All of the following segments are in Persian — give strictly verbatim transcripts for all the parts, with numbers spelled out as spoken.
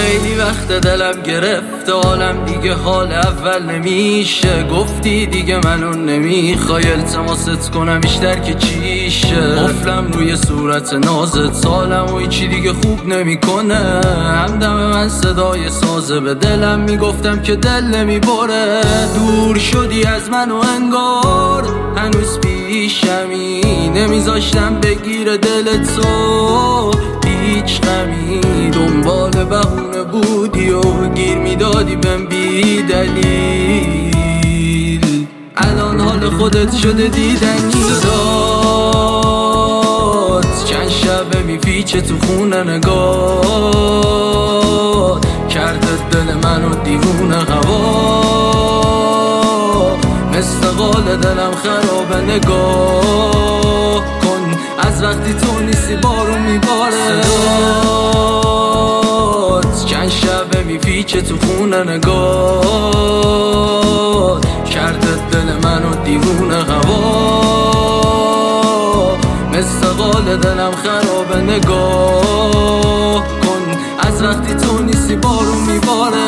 خیلی وقت دلم گرفت حالم دیگه حال اول نمیشه. گفتی دیگه منو نمیخوای التماست کنم بیشتر که چیشه. قفلم روی صورت نازت سالم و هیچی دیگه خوب نمیکنه. همدم من صدای سازه به دلم میگفتم که دل نمیبره. دور شدی از منو انگار هنوز پیشمی. نمیذاشتم بگیره دل تو هیچ غمی. دنبال بهونه بودی و گیر میدادی بهم بی دلیل. الان حال خودت شده دیدنی. صدات چند شبه میپیچه تو خونه نگاه. کرده دل منو دیوونه هوا. مثل قال دلم خرابه نگاه کن. از وقتی تو نیستی بارون میباره. صدات چند شبه میپیچه تو خونه نگاه. کرده دل منو دیوونه هوا. مثل قال دلم خرابه نگاه کن. از وقتی تو نیستی بارون میباره.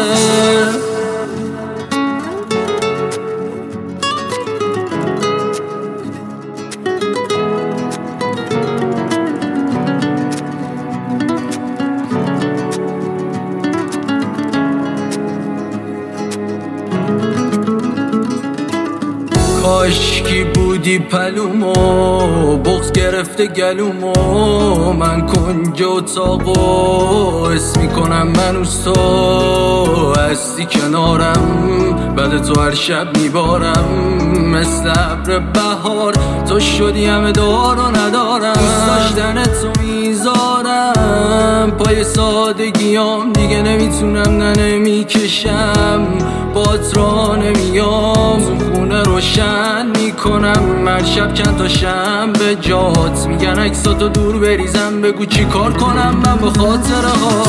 کاشکی بودی پلومو بغض گرفته گلومو. من کنج اتاقو حس میکنم من تو هستی کنارم. بعد تو هر شب میبارم مثل ابر بهار. تو شدی همه دار و ندارم. دوست داشتن تو میذارم پای سادگیام. دیگه نمیتونم نه نمیکشم بات را نمیام. تو خونه روشن میکنم هر شب چند تا شنبه جات. میگن عکساتو دور بریزم بگو چی کار کنم من به خاطره ها.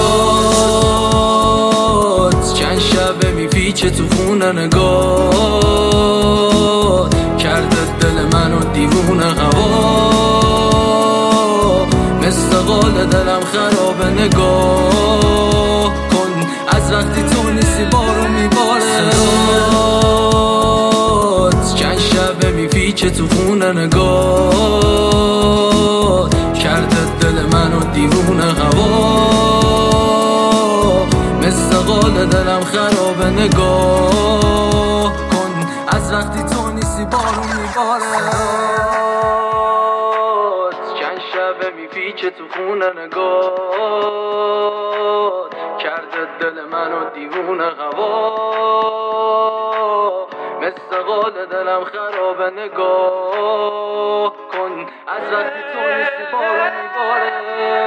صدات چند شبه میپیچه تو خونه نگاه. کرده دل منو دیوونه هوا. مثل قال دلم خرابه نگاه کن. از وقتی تو نیستی بارون میباره. صدات چند شبه میپیچه تو خونه نگاه. کرده دل منو دیوونه هوا. مثل قال دلم خرابه نگاه کن. از وقتی تو نیستی بارون میباره. چند شبه میپیچه تو خونه نگاه. کرده دل منو دیوونه هوا. مثل قال دلم خرابه نگاه کن. از وقتی تو نیستی بارون میباره.